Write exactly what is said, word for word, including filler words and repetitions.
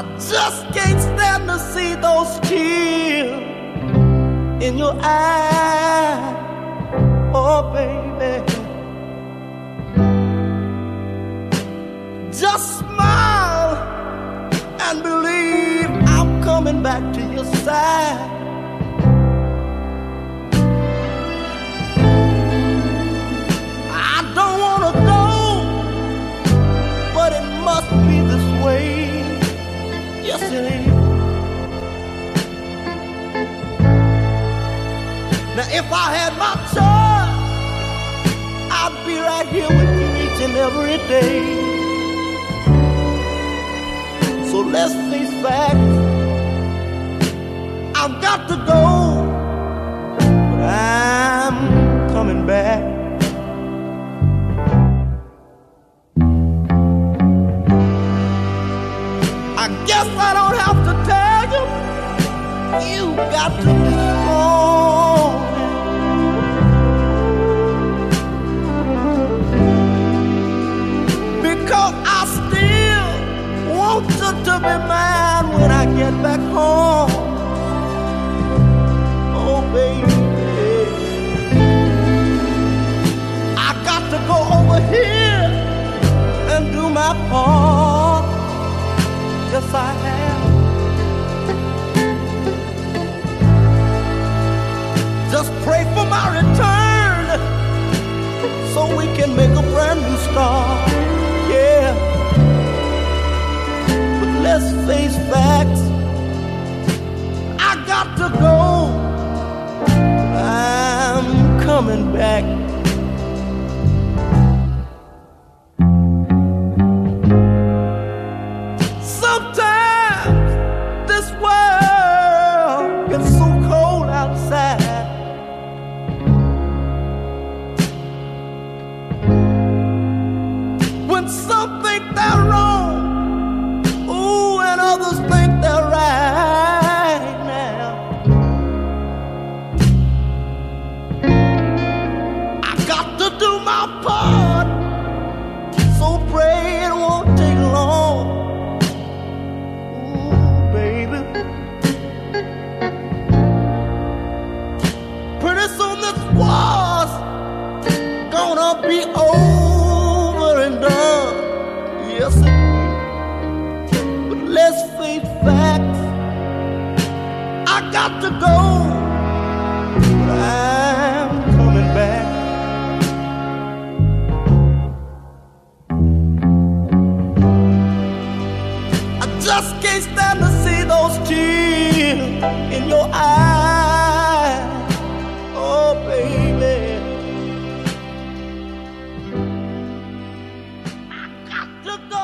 I just can't stand to see those tears in your eyes, oh baby. Just smile and believe I'm coming back to your side. I don't wanna go, but it must be this way. Yes, it is. Now, if I had my choice, I'd be right here with you each and every day. So let's face facts. I've got to go, but I'm coming back. I guess I don't have to tell you, you got to be strong. Because I still want you to be mine when I get back home. Oh baby, I got to go over here and do my part. Yes, I have. Just pray for my return so we can make a brand new start. Yeah. But let's face facts. I got to go. I'm coming back. In your eyes, oh baby, I got to go.